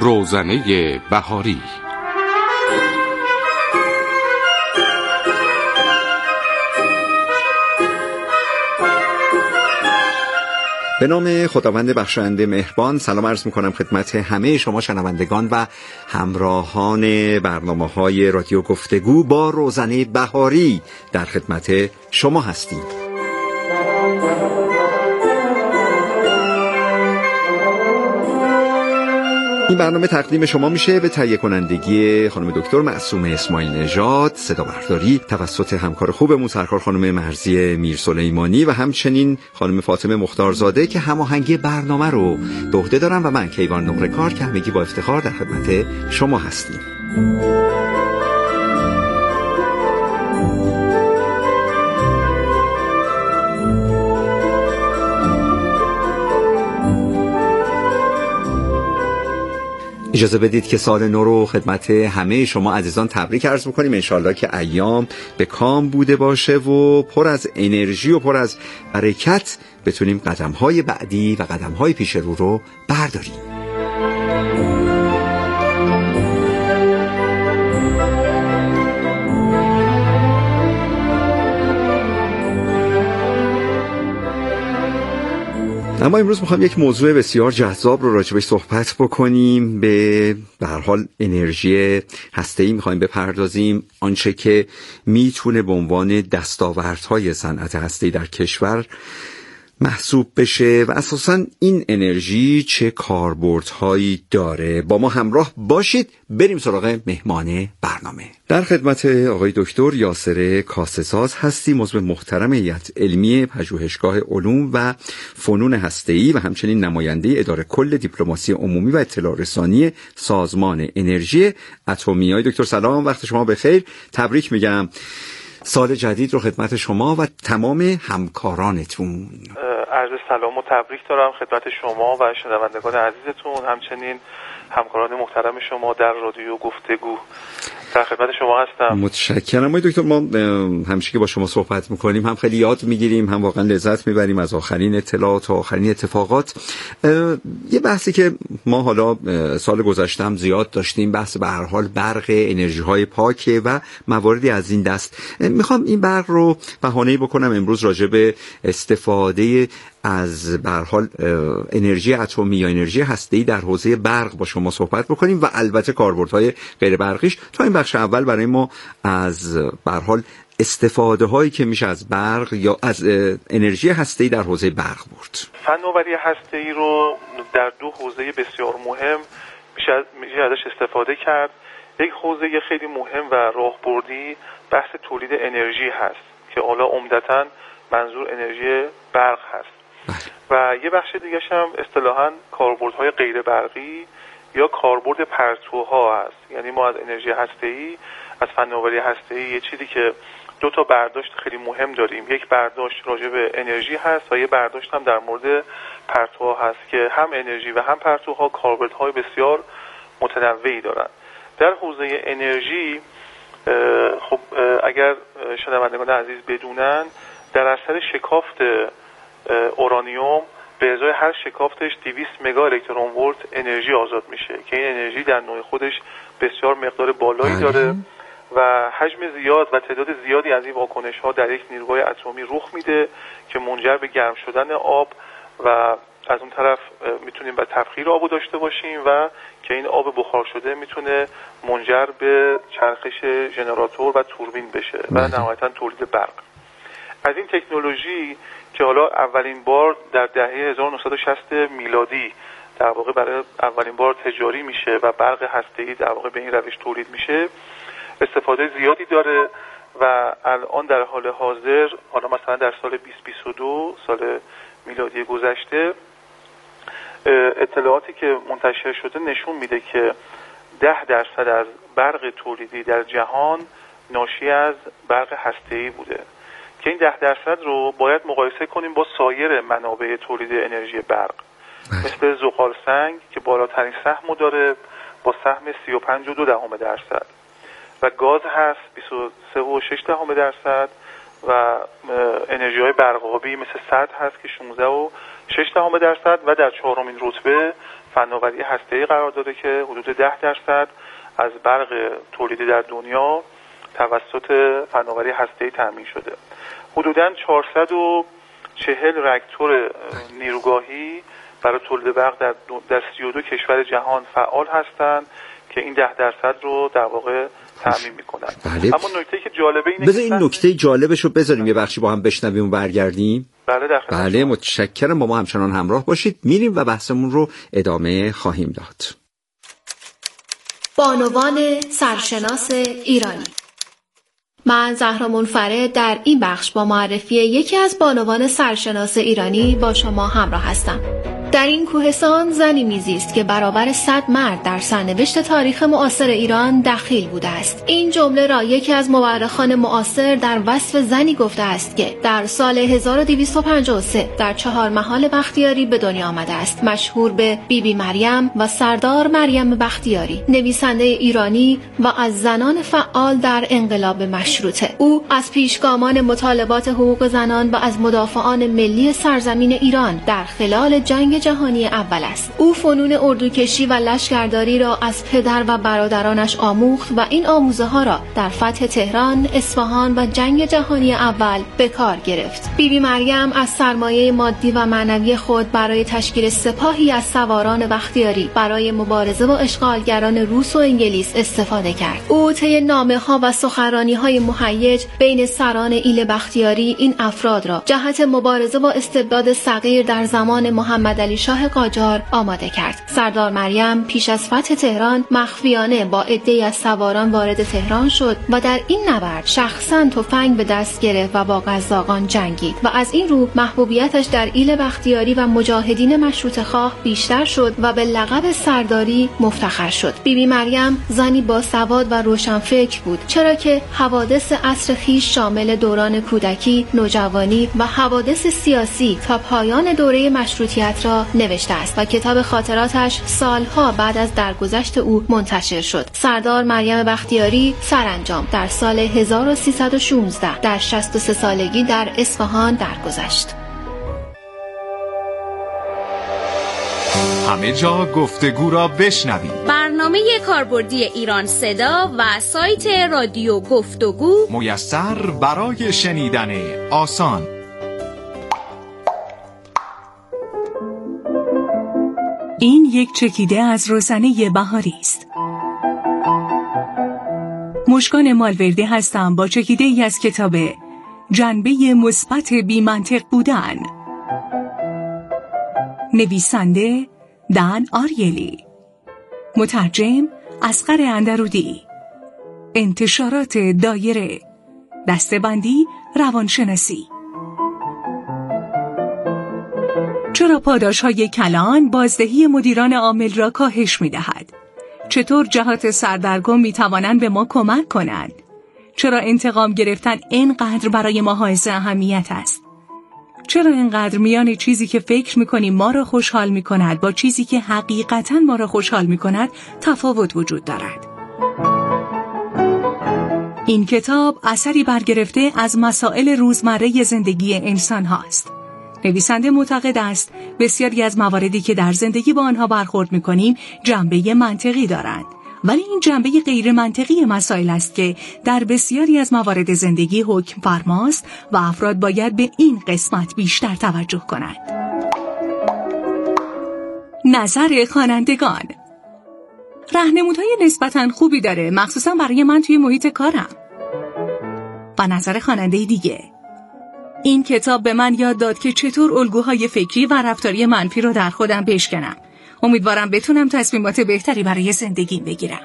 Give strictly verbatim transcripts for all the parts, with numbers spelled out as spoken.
روزنه بهاری. به نام خداوند بخشاینده مهربان، سلام عرض میکنم خدمت همه شما شنوندگان و همراهان برنامه‌های رادیو گفتگو با روزنه بهاری. در خدمت شما هستیم. این برنامه تقدیم شما میشه به تهیه کنندگی خانم دکتر معصومه اسماعیل نژاد، صدا برداری توسط همکار خوبمون سرکار خانم مرضیه میرسلیمانی و همچنین خانم فاطمه مختارزاده که هماهنگی برنامه رو به عهده دارن و من کیوان نقره‌کار که همگی با افتخار در خدمت شما هستیم. اجازه بدید که سال نو رو خدمت همه شما عزیزان تبریک عرض بکنیم. انشالله که ایام به کام بوده باشه و پر از انرژی و پر از حرکت بتونیم قدم‌های بعدی و قدم‌های پیش رو رو برداریم. اما امروز میخوام یک موضوع بسیار جذاب رو راجبش صحبت بکنیم. به به هر حال انرژی هسته‌ای میخوایم بپردازیم، آنچه که میتونه به عنوان دستاوردهای صنعت هسته‌ای در کشور محسوب بشه و اساساً این انرژی چه کاربردهایی داره. با ما همراه باشید، بریم سراغ مهمان برنامه. در خدمت آقای دکتر یاسر کاسه‌ساز هستیم، عضو محترم هیئت علمی پژوهشگاه علوم و فنون هسته‌ای و همچنین نماینده اداره کل دیپلماسی عمومی و اطلاع رسانی سازمان انرژی اتمی. آقای دکتر سلام، وقت شما بخیر. تبریک میگم سال جدید رو خدمت شما و تمام همکارانتون. عرض سلام و تبریک دارم خدمت شما و شنوندگان عزیزتون، همچنین همکاران محترم شما در رادیو گفتگو. در خدمت شما هستم. متشکرم. آقای دکتر، ما همیشه که با شما صحبت میکنیم هم خیلی یاد میگیریم، هم واقعا لذت میبریم از آخرین اطلاعات و آخرین اتفاقات. یه بحثی که ما حالا سال گذشته هم زیاد داشتیم، بحث به هر حال برق، انرژی های پاکه و مواردی از این دست. میخوام این برق رو بهانه‌ای بکنم امروز راجع به استفاده از به هر حال انرژی اتمی یا انرژی هسته‌ای در حوزه برق با شما صحبت بکنیم و البته کاربردهای غیر برقیش. تا این بخش اول برای ما از به هر حال استفاده هایی که میشه از برق یا از انرژی هسته‌ای در حوزه برق برد. فناوری هسته‌ای رو در دو حوزه بسیار مهم میشه میشه ازش استفاده کرد. یک حوزه خیلی مهم و راهبردی بحث تولید انرژی هست که حالا عمدتاً منظور انرژی برق هست. و یه بخش دیگه هم اصطلاحاً کاربردهای غیر برقی یا کاربرد پرتوها هست. یعنی ما از انرژی هسته‌ای، از فناوری هسته‌ای یه چیزی که دو تا برداشت خیلی مهم داریم. یک برداشت راجع به انرژی هست و یه برداشت هم در مورد پرتوها هست که هم انرژی و هم پرتوها کاربردهای بسیار متنوعی دارن. در حوزه انرژی خب اگر شنوندگان عزیز بدونن، در اثر شکافت اورانیوم به ازای هر شکافتش دویست مگا الکترون ولت انرژی آزاد میشه که این انرژی در نوع خودش بسیار مقدار بالایی داره و حجم زیاد و تعداد زیادی از این واکنش ها در یک نیروی اتمی رخ میده که منجر به گرم شدن آب و از اون طرف میتونیم به تبخیر آب داشته باشیم و که این آب بخار شده میتونه منجر به چرخش ژنراتور و توربین بشه و نهایتا تولید برق. از این تکنولوژی که حالا اولین بار در دهه هزار و نهصد و شصت میلادی در واقع برای اولین بار تجاری میشه و برق هسته‌ای در واقع به این روش تولید میشه، استفاده زیادی داره و الان در حال حاضر حالا مثلا در سال بیست بیست و دو سال میلادی گذشته اطلاعاتی که منتشر شده نشون میده که ده درصد از برق تولیدی در جهان ناشی از برق هسته‌ای بوده که این ده درصد رو باید مقایسه کنیم با سایر منابع تولید انرژی برق مثل زغال سنگ که بالاترین سهم داره با سهم سی و پنج و دو دهم درصد و گاز هست بیست و سه و شش دهم درصد و انرژی های برقابی مثل سد هست که شانزده و شش دهم درصد و در چهارمین رتبه فناوری هسته‌ای قرار داده که حدود ده درصد از برق تولیدی در دنیا توسط فناوری هسته‌ای تامین شده. حدوداً چهارصد و چهل راکتور نیروگاهی برای تولید برق در, در سی و دو کشور جهان فعال هستند که این ده درصد رو در واقع تامین میکنن. بله. اما نکته که جالبه اینه بذار این نکته جالبش رو بذاریم یه بخشی با هم بشنویم و برگردیم. بله در خدمت. بله متشکرم، با ما همچنان همراه باشید. میریم و بحثمون رو ادامه خواهیم داد. بانوان سرشناس ایرانی. من زهرا منفرد در این بخش با معرفی یکی از بانوان سرشناس ایرانی با شما همراه هستم. در این کوهستان زنی میزیست که برابر صد مرد در سرنوشت تاریخ معاصر ایران دخیل بوده است. این جمله را یکی از مورخان معاصر در وصف زنی گفته است که در سال هزار و دویست و پنجاه و سه در چهار محال بختیاری به دنیا آمده است، مشهور به بی بی مریم و سردار مریم بختیاری، نویسنده ایرانی و از زنان فعال در انقلاب مشروطه. او از پیشگامان مطالبات حقوق زنان و از مدافعان ملی سرزمین ایران در خلال جنگ جهانی اول است. او فنون اردوکشی و لشکرداری را از پدر و برادرانش آموخت و این آموزه ها را در فتح تهران، اصفهان و جنگ جهانی اول به کار گرفت. بی بی مریم از سرمایه مادی و معنوی خود برای تشکیل سپاهی از سواران بختیاری برای مبارزه با اشغالگران روس و انگلیس استفاده کرد. او طی نامه‌ها و سخنرانی‌های مهیج بین سران ایل بختیاری این افراد را جهت مبارزه با استبداد صغیر در زمان محمد علی شاه قاجار آماده کرد. سردار مریم پیش از فتح تهران مخفیانه با عده‌ای از سواران وارد تهران شد و در این نبرد شخصاً تفنگ به دست گرفت و با قزاقان جنگید و از این رو محبوبیتش در ایل بختیاری و مجاهدین مشروطه‌خواه بیشتر شد و به لقب سرداری مفتخر شد. بی بی مریم زنی با سواد و روشنفکر بود، چرا که حوادث عصر خویش شامل دوران کودکی، نوجوانی و حوادث سیاسی تا پایان دوره مشروطیت را نوشته است و کتاب خاطراتش سالها بعد از درگذشت او منتشر شد. سردار مریم بختیاری سرانجام در سال هزار و سیصد و شانزده در شصت و سه سالگی در اصفهان درگذشت. همه جا گفتگو را بشنوید. برنامه کاربردی ایران صدا و سایت رادیو گفتگو میسر برای شنیدن آسان. این یک چکیده از روزنه بهاری است. مشکان مالوردی هستم با چکیده ای از کتاب جنبه مثبت بی منطق بودن، نویسنده دان آریلی، مترجم اصغر اندرودی، انتشارات دایره، دسته‌بندی روانشناسی. چرا پاداش‌های کلان بازدهی مدیران عامل را کاهش می‌دهد؟ چطور جهات سردرگم می‌توانند به ما کمک کنند؟ چرا انتقام گرفتن اینقدر برای ما حائز اهمیت است؟ چرا اینقدر میان چیزی که فکر می‌کنیم ما را خوشحال می‌کند با چیزی که حقیقتاً ما را خوشحال می‌کند تفاوت وجود دارد؟ این کتاب اثری برگرفته از مسائل روزمره زندگی انسان هاست. نویسنده معتقد است بسیاری از مواردی که در زندگی با آنها برخورد می‌کنیم جنبه منطقی دارند، ولی این جنبه غیر منطقی مسائل است که در بسیاری از موارد زندگی حکم فرماست و افراد باید به این قسمت بیشتر توجه کنند. نظر خوانندگان راهنمودهای نسبتاً خوبی داره، مخصوصاً برای من توی محیط کارم. و نظر خواننده دیگه: این کتاب به من یاد داد که چطور الگوهای فکری و رفتاری منفی رو در خودم بشکنم. امیدوارم بتونم تصمیمات بهتری برای زندگیم بگیرم.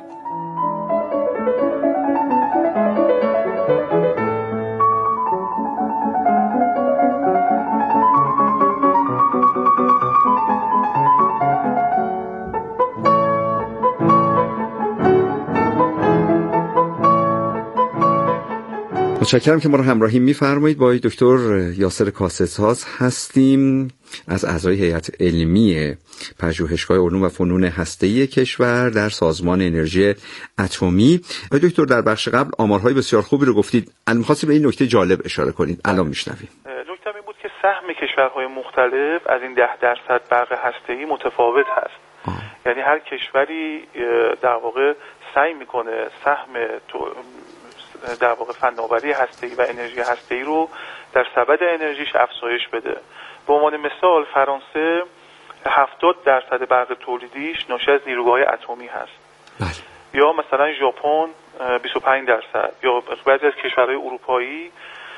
متشکرم که ما رو همراهی می‌فرمایید. با دکتر یاسر کاسدساز هستیم از اعضای هیئت علمی پژوهشگاه علوم و فنون هسته‌ای کشور در سازمان انرژی اتمی. دکتر در بخش قبل آمارهای بسیار خوبی رو گفتید. الان می‌خواستید به این نکته جالب اشاره کنید. الان میشنویم. نکته این بود که سهم کشورهای مختلف از این ده درصد برق هسته‌ای متفاوت هست. آه. یعنی هر کشوری در واقع سعی میکنه سهم در واقع فناوری هسته‌ای و انرژی هسته‌ای رو در سبد انرژیش افزایش بده. به عنوان مثال فرانسه هفتاد درصد برق تولیدیش ناشی از نیروگاه اتمی هست. بله. یا مثلا ژاپن بیست و پنج درصد، یا بعضی از کشورهای اروپایی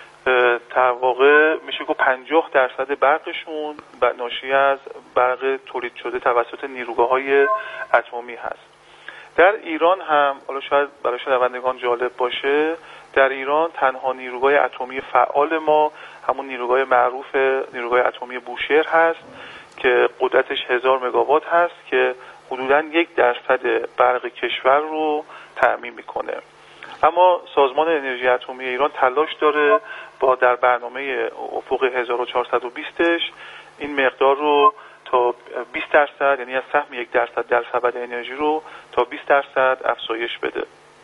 در واقع میشه که پنجاه درصد برقشون ناشی از برق تولید شده توسط نیروگاه‌های اتمی هست. در ایران هم حالا شاید برای شنوندگان جالب باشه، در ایران تنها نیروگاه اتمی فعال ما همون نیروگاه معروف نیروگاه اتمی بوشهر هست که قدرتش هزار مگاوات هست که حدوداً یک درصد برق کشور رو تأمین میکنه. اما سازمان انرژی اتمی ایران تلاش داره با در برنامه افق هزار و چهارصد و بیست این مقدار رو تا بیست درصد، یعنی از سهم یک درصد در سبد انرژی رو تا بیست درصد افزایش بده.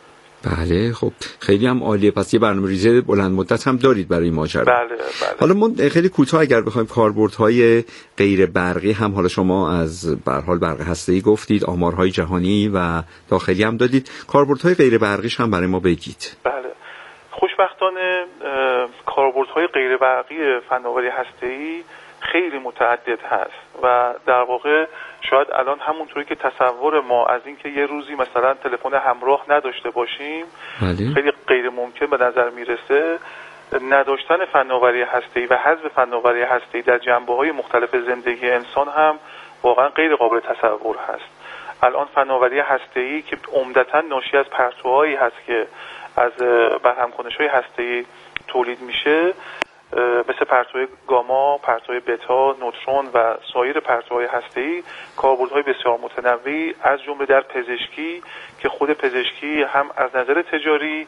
بله خب خیلی هم عالیه. پس یه برنامه‌ریزی بلند مدت هم دارید برای این ماجرا. بله بله. حالا ما خیلی کوتاه اگر بخوایم کاربردهای غیر برقی هم، حالا شما از به هر حال برق هسته‌ای گفتید، آمارهای جهانی و داخلی هم دادید، کاربردهای غیر برقیش هم برای ما بگید. بله خوشبختانه کاربردهای غیر برقی فناوری هسته‌ای خیلی متعدد هست و در واقع شاید الان همونطوری که تصور ما از اینکه یه روزی مثلا تلفن همراه نداشته باشیم بله. خیلی غیر ممکن به نظر میرسه، نداشتن فناوری هسته‌ای و حذف فناوری هسته‌ای در جنبه‌های مختلف زندگی انسان هم واقعا غیر قابل تصور هست. الان فناوری هسته‌ای که عمدتاً ناشی از پرتوهایی هست که از برهم‌کنش‌های هسته‌ای تولید میشه، مثل پرتوهای گاما، پرتوهای بتا، نوترون و سایر پرتوهای هسته‌ای کاربردهای بسیار متنوعی از جمله در پزشکی که خود پزشکی هم از نظر تجاری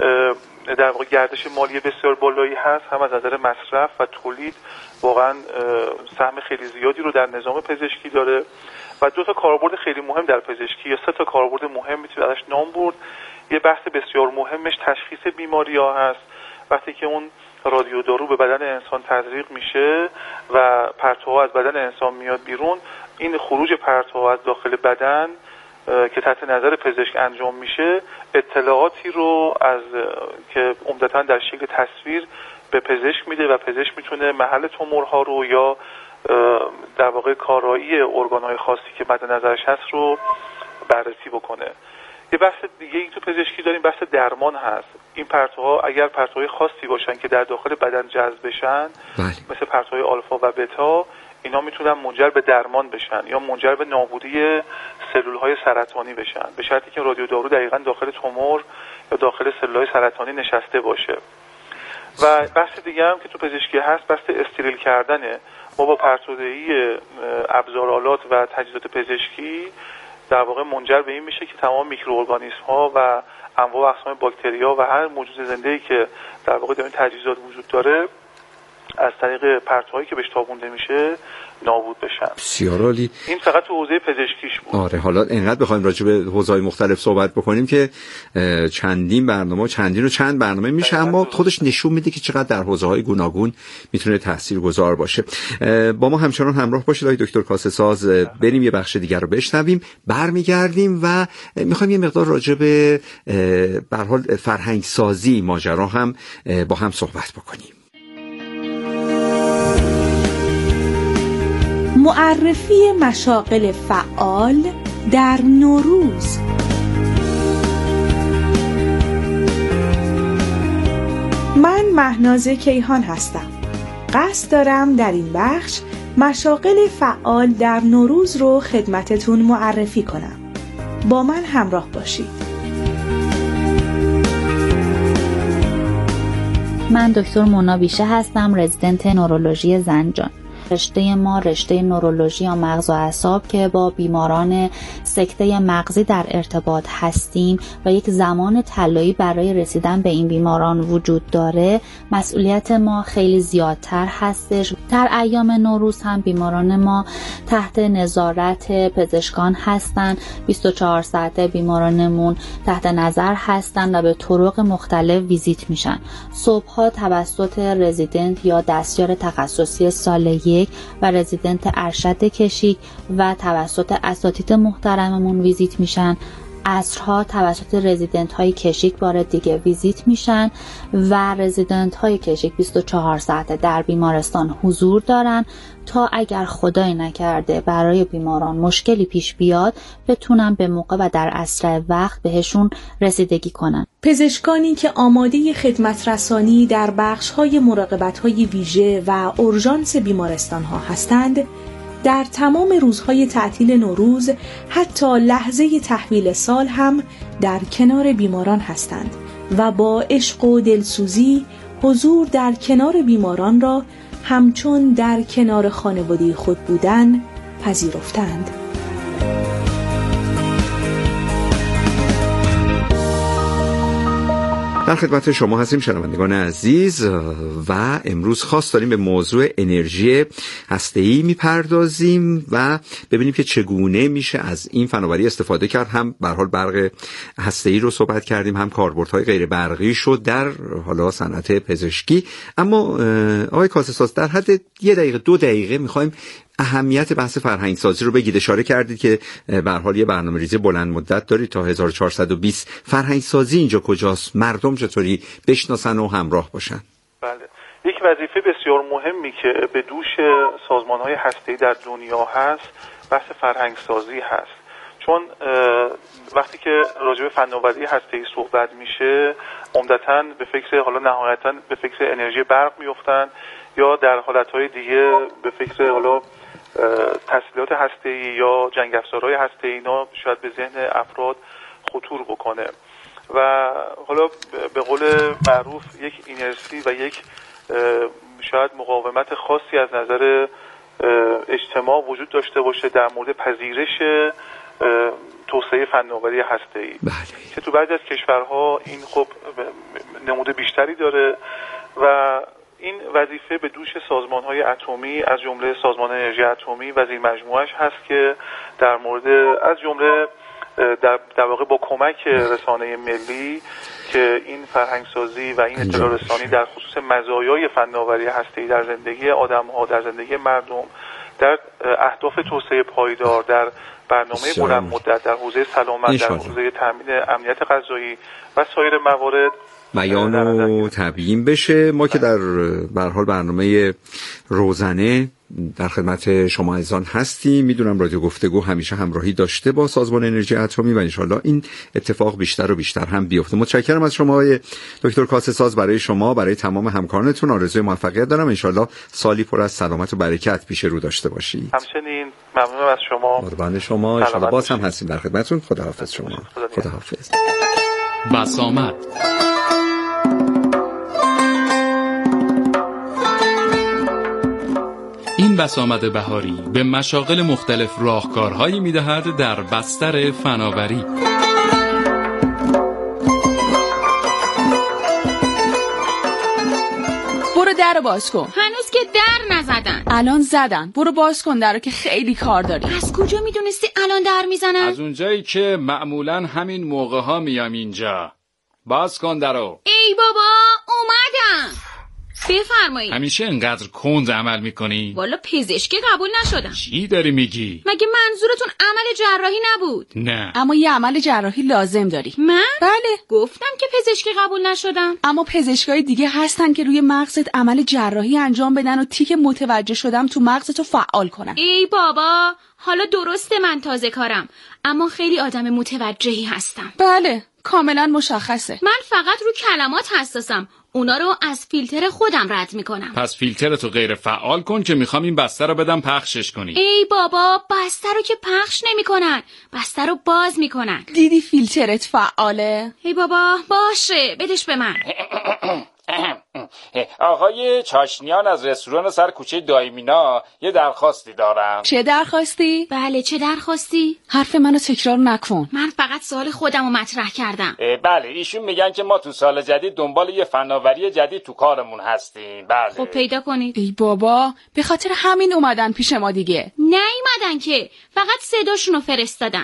در واقع گردش مالی بسیار بالایی هست، هم از نظر مصرف و تولید واقعا سهم خیلی زیادی رو در نظام پزشکی داره. و دو تا کاربرد خیلی مهم در پزشکی یا سه تا کاربرد مهم میتونید ازش نام برد. یه بحث بسیار مهمش تشخیص بیماری‌ها هست. وقتی که اون رادیو دارو به بدن انسان تزریق میشه و پرتوها از بدن انسان میاد بیرون، این خروج پرتوها از داخل بدن که تحت نظر پزشک انجام میشه اطلاعاتی رو از که عمدتاً در شکل تصویر به پزشک میده و پزشک میتونه محل تومورها رو یا در واقع کارایی ارگان‌های خاصی که مد نظرش هست رو بررسی بکنه. یه بحث دیگه این تو پزشکی داریم، بحث درمان هست. این پرتوها اگر پرتوهای خاصی باشن که در داخل بدن جذب بشن بله. مثل پرتوهای آلفا و بتا، اینا میتونن منجر به درمان بشن یا منجر به نابودی سلولهای سرطانی بشن، به شرطی که رادیو دارو دقیقاً داخل تومور یا داخل سلولهای سرطانی نشسته باشه. و بحث دیگه هم که تو پزشکی هست بحث استریل کردنه. ما با پرتوده‌ای ابزارآلات و تجهیزات پزشکی در واقع منجر به این میشه که تمام میکروارگانیسم ها و انواع و اقسام باکتریا و هر موجود زنده‌ای که در واقع در این تجهیزات وجود داره از طریق پرتوهایی که بهش تابونده میشه نابود بشن. بسیار عالی. این فقط تو حوزه پزشکیش بود. آره حالا اینقدر بخوایم راجع به حوزه‌های مختلف صحبت بکنیم که چندین برنامه چندین و چند برنامه میشه، اما خودش نشون میده که چقدر در حوزه‌های گوناگون میتونه تاثیرگذار باشه. با ما همچنان همراه باشید آقای دکتر کاسه ساز. بریم یه بخش دیگر رو بشنویم، برمیگردیم و میخوایم یه مقدار راجع به به هر حال فرهنگ سازی ماجرا هم با هم صحبت بکنیم. معرفی مشاغل فعال در نوروز. من مهناز کیهان هستم. قصد دارم در این بخش مشاغل فعال در نوروز رو خدمتتون معرفی کنم. با من همراه باشید. من دکتر مونا بیشه هستم، رزیدنت نورولوژی زنجان. رشته ما رشته نورولوژی یا مغز و اعصاب که با بیماران سکته مغزی در ارتباط هستیم و یک زمان طلایی برای رسیدن به این بیماران وجود داره، مسئولیت ما خیلی زیادتر هستش. در ایام نوروز هم بیماران ما تحت نظارت پزشکان هستن، بیست و چهار ساعته بیمارانمون تحت نظر هستن و به طرق مختلف ویزیت میشن. صبحها توسط رزیدنت یا دستیار تخصصی سال یک یک و رزیدنت ارشد کشیک و توسط اساتید محترممون ویزیت میشن. عصرها توسط رزیدنت های کشیک بار دیگه ویزیت میشن و رزیدنت های کشیک بیست و چهار ساعته در بیمارستان حضور دارن تا اگر خدای نکرده برای بیماران مشکلی پیش بیاد بتونن به موقع و در اسرع وقت بهشون رسیدگی کنن. پزشکانی که آماده خدمت رسانی در بخش‌های مراقبت‌های ویژه و اورژانس بیمارستان‌ها هستند، در تمام روزهای تعطیل نوروز حتی لحظه تحویل سال هم در کنار بیماران هستند و با عشق و دلسوزی حضور در کنار بیماران را همچون در کنار خانواده خود بودن پذیرفتند. در خدمت شما هستیم شنوندگان عزیز و امروز خاص داریم به موضوع انرژی هسته‌ای میپردازیم و ببینیم که چگونه میشه از این فناوری استفاده کرد. هم به هر حال برق هسته‌ای رو صحبت کردیم، هم کاربردهای غیر برقی شد در حالا صنعت پزشکی. اما آقای کاسه‌ساز در حد یه دقیقه دو دقیقه میخوایم اهمیت بحث فرهنگ سازی رو بگید. اشاره کردید که به هر حال یه برنامه‌ریزی بلند مدت دارید تا هزار و چهارصد و بیست. فرهنگ سازی اینجا کجاست؟ مردم چطوری بشناسن و همراه باشن؟ بله، یک وظیفه بسیار مهمی که به دوش سازمان‌های هسته‌ای در دنیا هست بحث فرهنگ سازی هست. چون وقتی که راجع به فناوری هسته‌ای صحبت میشه عمدتاً به فکر حالا نهایتاً به فکر انرژی برق میافتن یا در حالتهای دیگه به فکر حالا تسلیحات هسته‌ای یا جنگ افزارهای هسته‌ای، اینا شاید به ذهن افراد خطور بکنه و حالا به قول معروف یک اینرسی و یک شاید مقاومت خاصی از نظر اجتماع وجود داشته باشه در مورد پذیرش توسعه فناوری هسته‌ای که تو بعضی از کشورها این خب نمود بیشتری داره و این وظیفه به دوش سازمان‌های اتمی از جمله سازمان انرژی اتمی و زیر مجموعه‌اش هست که در مورد از جمله در, در واقع با کمک رسانه ملی که این فرهنگسازی و این اطلاع رسانی در خصوص مزایای فناوری هسته‌ای در زندگی آدم‌ها، در زندگی مردم، در اهداف توسعه پایدار، در برنامه بلند مدت، در حوزه سلامت، در حوزه تامین امنیت غذایی و سایر موارد بیان و تبیین بشه. ما که در به هر حال برنامه روزانه در خدمت شما عزیزان هستیم. میدونم رادیو گفتگو همیشه همراهی داشته با سازمان انرژی اتمی و انشالله این اتفاق بیشتر و بیشتر هم بیفته. متشکرم از شما آقای دکتر کاسه‌ساز. برای شما، برای تمام همکارانتون آرزوی موفقیت دارم. انشالله سالی پر از سلامت و برکت پیش رو داشته باشید. همچنین ممنونم از شما. قربان شما. انشالله باز هم هستیم در خدمتتون. خداحافظ شما. خداحافظ. بسامد این بسامد بهاری به مشاغل مختلف راهکارهایی می‌دهد در بستر فناوری. برو در باز کن. هنوز که در نزدن. الان زدن. برو باز کن درو که خیلی کار داری. از کجا میدونستی الان در میزنن؟ از اونجایی که معمولاً همین موقع ها میام اینجا. باز کن درو. ای بابا اومدم. بفرمایید. همیشه انقدر کند عمل میکنی؟ والا پزشکی قبول نشدم. چی داری میگی؟ مگه منظورتون عمل جراحی نبود؟ نه. اما یه عمل جراحی لازم داری. من؟ بله. گفتم که پزشکی قبول نشدم. اما پزشکای دیگه هستن که روی مغزت عمل جراحی انجام بدن و تیک متوجه شدم تو مغزتو فعال کنن. ای بابا، حالا درسته من تازه کارم، اما خیلی آدم متوجهی هستم. بله، کاملا مشخصه. من فقط رو کلمات حساسم. اونا رو از فیلتر خودم رد میکنم. پس فیلترتو غیر فعال کن که میخوام این بسته رو بدم پخشش کنی. ای بابا، بسته رو که پخش نمیکنن، بسته رو باز میکنن. دیدی فیلترت فعاله؟ ای بابا باشه، بدش به من. آقای چاشنیان از رستوران سر کوچه دایمینا یه درخواستی دارم. چه درخواستی؟ بله، چه درخواستی؟ حرف منو تکرار نکن. من فقط سوال خودم رو مطرح کردم. بله، ایشون میگن که ما تو سال جدید دنبال یه فناوری جدید تو کارمون هستیم. بله. خب پیدا کنید. ای بابا، به خاطر همین اومدن پیش ما دیگه. نیومدن که، فقط صداشونو فرستادن.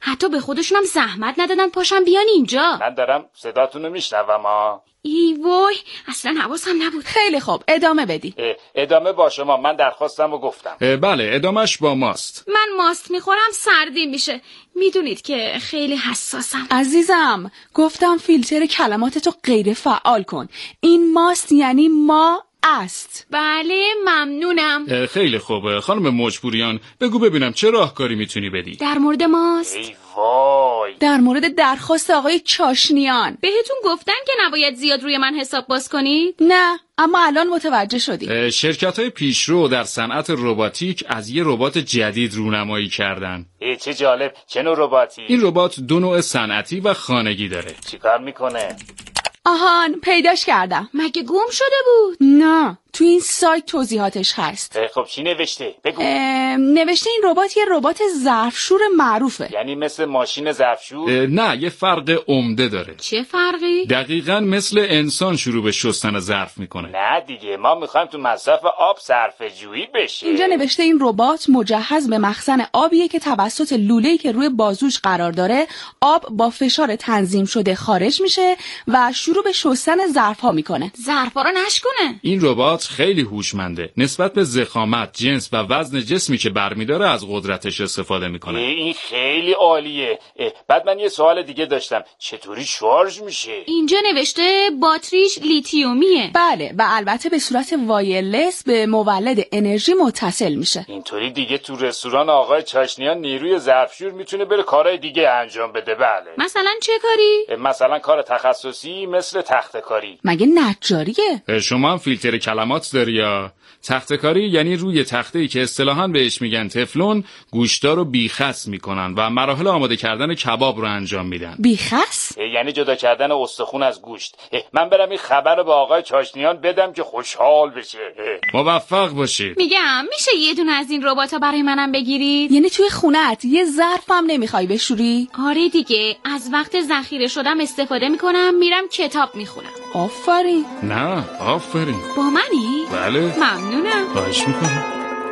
حتی به خودشونم زحمت ندادن پاشن بیان اینجا. من دارم صداتون رو میشنوم ها. ای وای، اصلا حواسم نبود. خیلی خوب، ادامه بدی. ادامه با شما، من درخواستم رو گفتم. بله، ادامهش با ماست. من ماست میخورم سردی میشه. میدونید که خیلی حساسم. عزیزم، گفتم فیلتر کلماتتو غیر فعال کن. این ماست یعنی ما است. بله، ممنونم. خیلی خوبه. خانم مجبوریان، بگو ببینم چه راهکاری میتونی بدی؟ در مورد ماست؟ ای وای. در مورد درخواست آقای چاشنیان. بهتون گفتن که نباید زیاد روی من حساب باز کنید؟ نه، اما الان متوجه شدیم. شرکت‌های پیشرو در صنعت رباتیک از یه ربات جدید رونمایی کردن. ای چه جالب. چه نوع رباتی؟ این ربات دو نوع صنعتی و خانگی داره. چیکار میکنه؟ آهان، پیداش کردم. مگه گم شده بود؟ نه، تو این سایت توضیحاتش هست. خب چی نوشته؟ بگو. نوشته این ربات یه ربات ظرفشور معروفه. یعنی مثل ماشین ظرفشور؟ نه، یه فرق عمده داره. چه فرقی؟ دقیقاً مثل انسان شروع به شستن ظرف میکنه. نه دیگه، ما میخوایم تو مصرف آب صرفه جویی بشه. اینجا نوشته این ربات مجهز به مخزن آبیه که توسط لوله‌ای که روی بازوش قرار داره آب با فشار تنظیم شده خارج میشه و شروع به شستن ظرف‌ها میکنه. ظرف‌ها رو نشکنه. این ربات خیلی هوشمنده. نسبت به ضخامت، جنس و وزن جسمی که برمیداره از قدرتش استفاده میکنه. این خیلی عالیه. بعد من یه سوال دیگه داشتم. چطوری شارژ میشه؟ اینجا نوشته باتریش لیتیومیه. بله، و البته به صورت وایرلس به مولد انرژی متصل میشه. اینطوری دیگه تو رستوران آقای چاشنیان نیروی ظرفشور میتونه بره کارهای دیگه انجام بده. بله. مثلا چه کاری؟ مثلا کار تخصصی مثل تخته کاری. مگه نجاریه؟ شما هم فیلتر کلمات داری یا؟ تخته کاری یعنی روی تخته‌ای که اصطلاحاً بهش میگن تفلون گوشتا رو بیخس میکنن و مراحل آماده کردن کباب رو انجام میدن. بیخس؟ یعنی جدا کردن استخون از گوشت. من برم این خبر رو به آقای چاشنیان بدم که خوشحال بشه. موفق باشید. میگم میشه یه دونه از این رباتا برای منم بگیرید؟ یعنی توی خونه‌ات یه ظرفم نمیخوای بشوری؟ آره دیگه، از وقت ذخیره شدم استفاده میکنم، میرم کتاب میخونم. آفرین. نه، آفرین. با منی؟ بله. ممنونم. خواهش میکنم.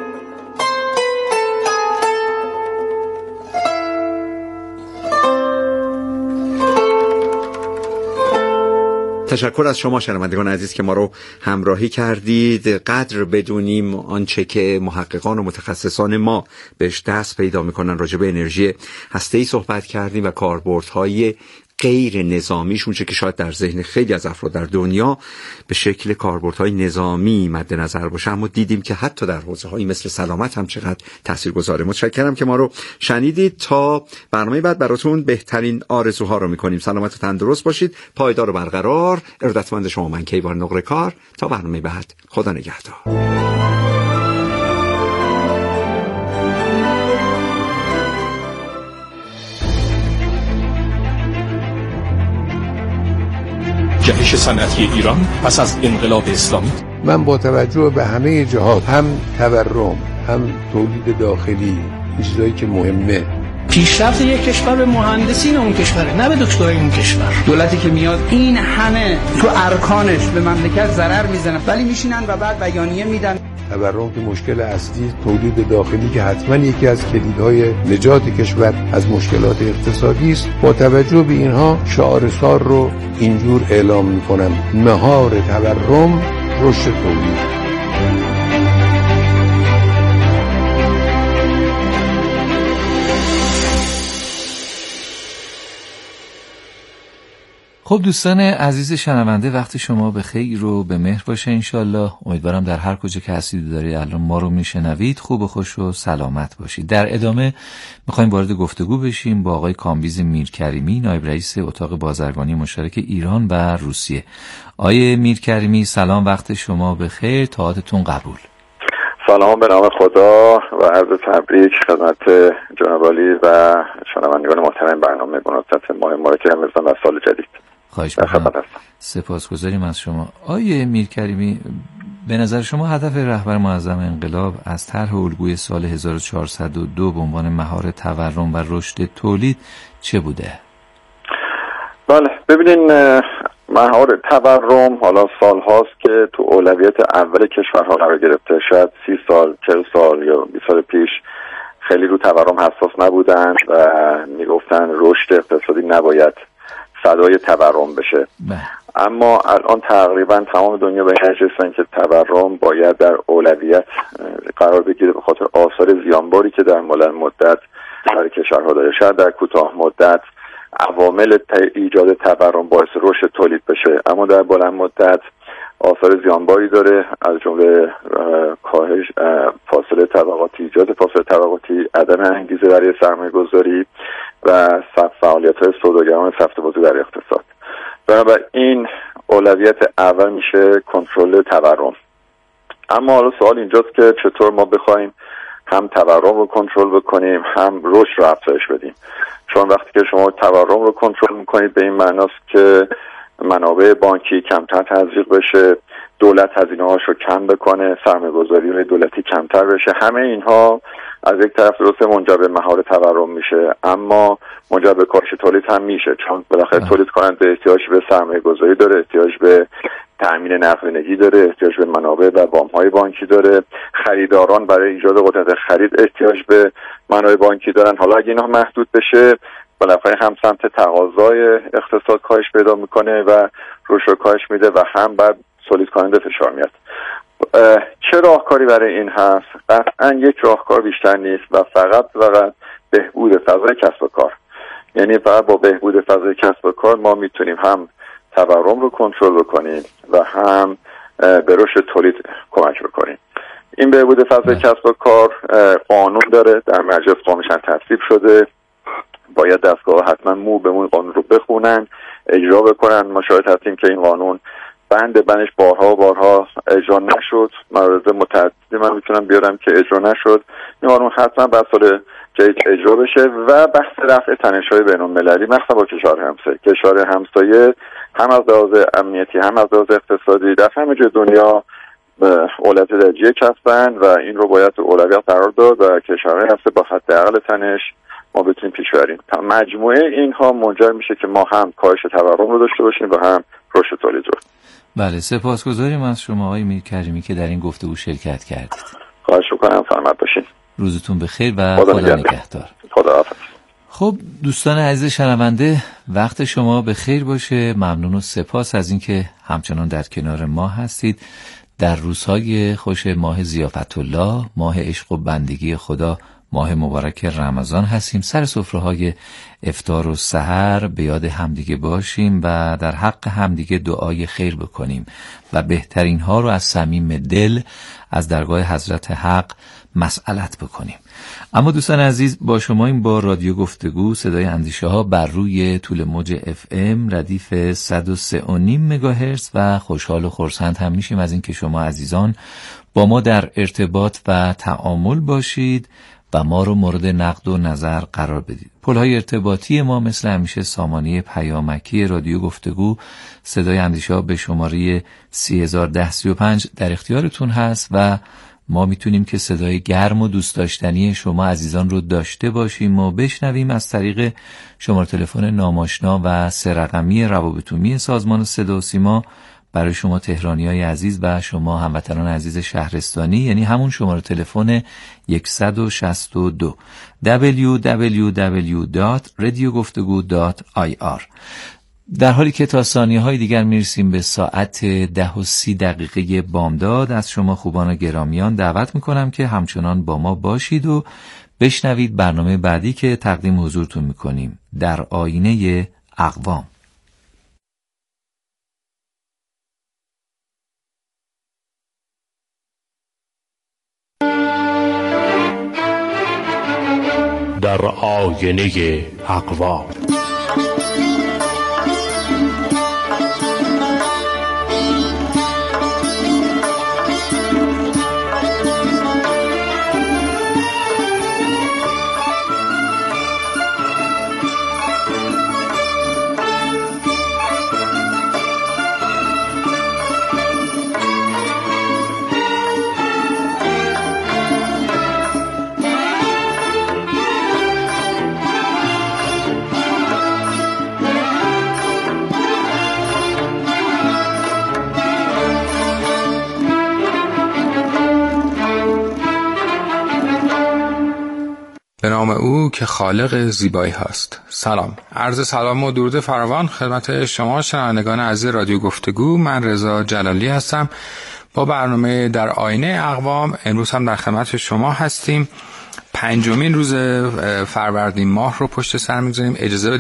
تشکر از شما شنوندگان عزیز که ما رو همراهی کردید. قدر بدونیم آنچه که محققان و متخصصان ما بهش دست پیدا میکنن. راجع به انرژی هسته‌ای صحبت کردیم و کاربردهای غیر نظامیشون چه که شاید در ذهن خیلی از افراد در دنیا به شکل کاربردهای نظامی مد نظر باشه، اما دیدیم که حتی در حوزه‌هایی مثل سلامت هم چقدر تاثیرگذاره. متشکرم که ما رو شنیدید. تا برنامه بعد براتون بهترین آرزوها رو میکنیم. سلامت و تندرست باشید، پایدار و برقرار. ارادتمند شما من کیوان نقره کار. تا برنامه بعد، خدا نگهدار. جهش صنعتی ایران پس از انقلاب اسلامی. من با توجه به همه جهات، هم تورم، هم تولید داخلی، چیزایی که مهمه، پیشرفت یک کشور به مهندسین اون کشوره، نه به دکترای اون کشور. دولتی که میاد این همه تو ارکانش به مملکت ضرر میزنه، ولی میشینن و بعد بیانیه میدن. تورم که مشکل اصلی، تولید داخلی که حتما یکی از کلیدهای نجات کشور از مشکلات اقتصادی است. با توجه به اینها شعار سال رو اینجور اعلام میکنم: مهار تورم، رشد تولید. خب دوستان عزیز شنونده، وقت شما به خیر و به مهر باشه انشالله. امیدوارم در هر کجا که هستید و دارید الان ما رو میشنوید خوب و خوش و سلامت باشید. در ادامه میخوایم وارد گفتگو بشیم با آقای کامبیز میرکریمی، نایب رئیس اتاق بازرگانی مشترک ایران و روسیه. آقای میرکریمی سلام، وقت شما به خیر، طاعتتون قبول. سلام به نام خدا و عرض تبریک خدمت جناب عالی و شنوندگان محترم برنامه مناسبت ماه مبارک رمضان و سال جدید. خواهش می‌کنم. سپاسگزاریم از شما. آقای میرکریمی، به نظر شما هدف رهبر معظم انقلاب از طرح الگوی سال هزار و چهارصد و دو به عنوان مهار تورم و رشد تولید چه بوده؟ بله، ببینین مهار تورم حالا سال هاست که تو اولویت اول کشورها قرار گرفته. شاید سی سال، چهل سال یا بیست سال پیش خیلی رو تورم حساس نبودن و میگفتن رشد اقتصادی نباید فدای تورم بشه. اما الان تقریبا تمام دنیا به این رسیدن که تورم باید در اولویت قرار بگیره به خاطر آثار زیانباری که در بلند مدت برای کشورها داره. شاید در کوتاه مدت عوامل ایجاد تورم باعث رشد تولید بشه، اما در بلند مدت آثار زیانباری داره، از جمله کاهش فاصله طبقاتی، ایجاد فاصله طبقاتی، عدم انگیزه برای سرمایه‌گذاری و فعالیت‌های سوداگران سفته‌بازی در اقتصاد. بنابراین اولویت اول میشه کنترل تورم. اما حالا سوال اینجاست که چطور ما بخوایم هم تورم رو کنترل بکنیم هم رشد رو افزایش بدیم. چون وقتی که شما تورم رو کنترل میکنید به این معناست که منابع بانکی کمتر تزریق بشه، دولت هزینه‌هاش رو کم بکنه، سرمایه‌گذاری دولتی کمتر بشه. همه اینها از یک طرف درسته منجر به مهار تورم میشه، اما منجر به کاهش تولید هم میشه، چون بالاخره تولید کننده احتیاج به سرمایه‌گذاری داره، احتیاج به تأمین نقدینگی داره، احتیاج به منابع و وام‌های بانکی داره، خریداران برای ایجاد قدرت خرید احتیاج به منابع بانکی دارن. حالا اگه اینا محدود بشه بالاخره هم سمت تقاضای اقتصاد کاهش پیدا میکنه و رشد کاهش میده و هم بعد تولید کننده فشار میاد. چه راهکاری برای این هست؟ قطعا یک راهکار بیشتر نیست و فقط فقط بهبود فضای کسب و کار. یعنی فقط با بهبود فضای کسب و کار ما میتونیم هم تورم رو کنترل بکنیم و هم به رشد تولید کمک بکنیم. این بهبود فضای کسب و کار قانون داره، در مجلس قانونش تصویب شده، باید دستگاه حتما مو به مو قانون رو بخونن، اجرا بکنن. ما شاهد هستیم که این قانون بند بندش بارها و بارها اجرا نشد. موارد متعددی من میتونم بیارم که اجرا نشد. این قانون حتما بعد سال جدید اجرا بشه و بحث رفع تنش‌های بین‌المللی مثلا با کشور همسایه کشور همسایه هم از لحاظ امنیتی هم از لحاظ اقتصادی در همه جای دنیا اولویت درجه کسبن و این رو باید اولویت قرار داد و کشورهای همسایه با حداقل تنش ما بتونیم پیش بریم. مجموعه اینها منجر میشه که ما هم کاهش تورم رو داشته باشیم و هم رشد تولید رو. بله، سپاسگزاریم از شما آقای میرکریمی که در این گفتگو شرکت کردید. خواهش می‌کنم، سلامت باشین. روزتون بخیر و خدا, خدا نگهدار. خداحافظ. خب دوستان عزیز شنونده، وقت شما بخیر باشه. ممنون و سپاس از اینکه همچنان در کنار ما هستید. در روزهای خوش ماه ضیافت الله، ماه عشق و بندگی خدا، ماه مبارک رمضان هستیم. سر سفره‌های افطار و سحر به یاد همدیگه باشیم و در حق همدیگه دعای خیر بکنیم و بهترین ها رو از صمیم دل از درگاه حضرت حق مسئلت بکنیم. اما دوستان عزیز، با شما این با رادیو گفتگو صدای اندیشه ها بر روی طول موج اف ام ردیف صد و سه و نیم مگاهرتز و خوشحال و خرسند هم میشیم از این که شما عزیزان با ما در ارتباط و تعامل باشید و ما رو مورد نقد و نظر قرار بدید. پل‌های ارتباطی ما مثل همیشه سامانه پیامکی رادیو گفتگو صدای اندیشه ها به شماره سی هزار و ده سی و پنج در اختیارتون هست و ما میتونیم که صدای گرم و دوست داشتنی شما عزیزان رو داشته باشیم و بشنویم از طریق شماره تلفن ناماشنا و سه رقمی روابط عمومی سازمان صدا و سیما برای شما تهرانیای عزیز و شما هموطنان عزیز شهرستانی، یعنی همون شماره تلفن صد و شصت و دو دبلیو دبلیو دبلیو دات رادیو گفتگو دات آی آر. در حالی که تا ثانیه های دیگر میرسیم به ساعت ده و سی دقیقه بامداد، از شما خوبان و گرامیان دعوت میکنم که همچنان با ما باشید و بشنوید برنامه بعدی که تقدیم حضورتون میکنیم، در آینه اقوام. در آینه اقوام. به نام او که خالق زیبایی هاست. سلام، عرض سلام و درود فراوان خدمت شما شنوندگان عزیز رادیو گفتگو. من رضا جلالی هستم با برنامه در آینه اقوام. امروز هم در خدمت شما هستیم. پنجمین روز فروردین ماه رو پشت سر می‌گذاریم. اجازه